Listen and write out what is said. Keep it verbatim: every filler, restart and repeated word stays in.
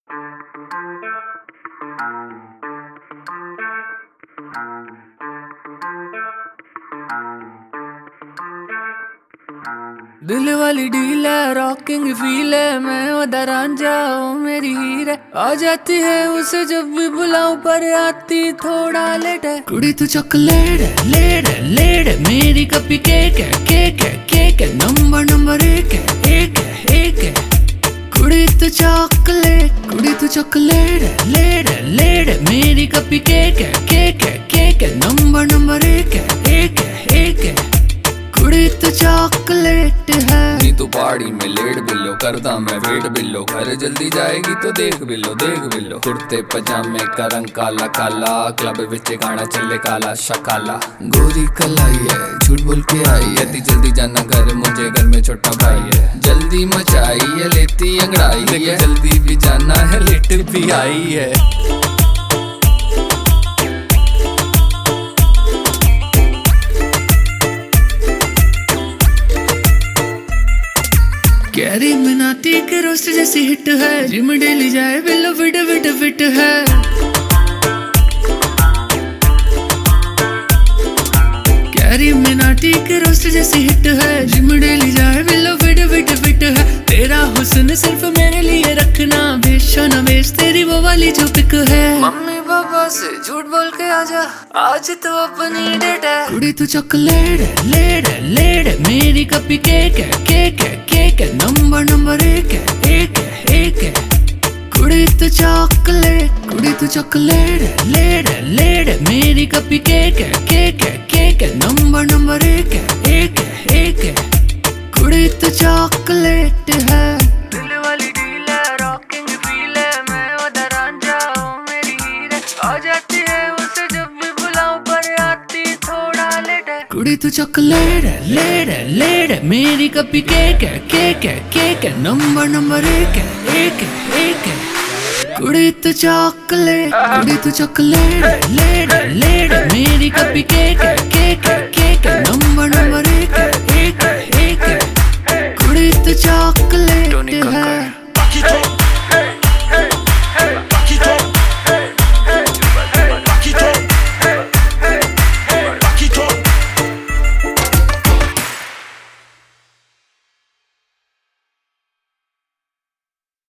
दिल वाली डील है, रॉकिंग फील है, मैं वदा रांझा ओ मेरी हीर है। आ जाती है उसे जब भी बुलाऊं पर आती थोड़ा लेट है। कुड़ी तू चॉकलेट है, लेट है, लेट है, मेरी कपी केक है, केक है, केक है, नंबर नंबर एक है, एक है, एक है। कुड़ी तू चॉकलेट, कुड़ी तू चॉकलेट है, लेट है, लेट है, मेरी कपी केक है, केक है, केक है, नंबर नंबर एक है, एक है, एक है। कुड़ी तो चॉकलेट है। नी तू पहाड़ी में लेट बिल्लो, करदा मैं वेट बिल्लो, घर जल्दी जाएगी तो देख बिल्लो, देख बिल्लो। कुर्ते पजामे का रंग काला काला, क्लब विच गाना चले काला शकाला। गोरी कलाई है, झूठ बोल के आई है, ती जल्दी जाना घर, मुझे घर में छोटा भाई है। जल्दी मचाई है, लेती अंगड़ाई है, जल्दी भी जाना है, लेट भी आई है। कैरी मिनाटी के रोस्ट जैसी हिट है, जिम डेली जाए बिल्लो फिट फिट फिट है। कैरी मिनाटी के रोस्ट जैसी हिट है, जिम डेली जाए बिल्लो फिट फिट फिट है। तेरा हुस्न सिर्फ मेरे लिए रखना, बेचो ना बेच तेरी वो वाली जो पिक है। मम्मी पापा से झूठ बोल के आजा, आज तो अपनी डेट है। कुड़ी तू चॉकलेट है, लेट है, लेट है, मेरी कपी केक है, केक है, केक है, नंबर नंबर एक है, एक है, एक है। कुड़ी तू चॉकलेट, कुड़ी तू चॉकलेट है, लेट है, लेट है, मेरी कपी केक है, केक है, केक है, नंबर नंबर एक है, एक है, एक है। कुड़ी तू चॉकलेट है। दिल वाली डील है, रॉकिंग फील है, मैं वदा रांझा ओ मेरी हीर है। आ जाती है उसे जब भी बुलाऊं पर आती थोड़ा लेट है। कुड़ी तू चॉकलेट है, लेट है, लेट है, मेरी कपी केक है, केक है, केक है, नंबर नंबर एक है, एक है, एक है। कुड़ी तू चॉकलेट, कुड़ी तू चॉकलेट है, लेट है, लेट है, मेरी कपी केक है, केक है,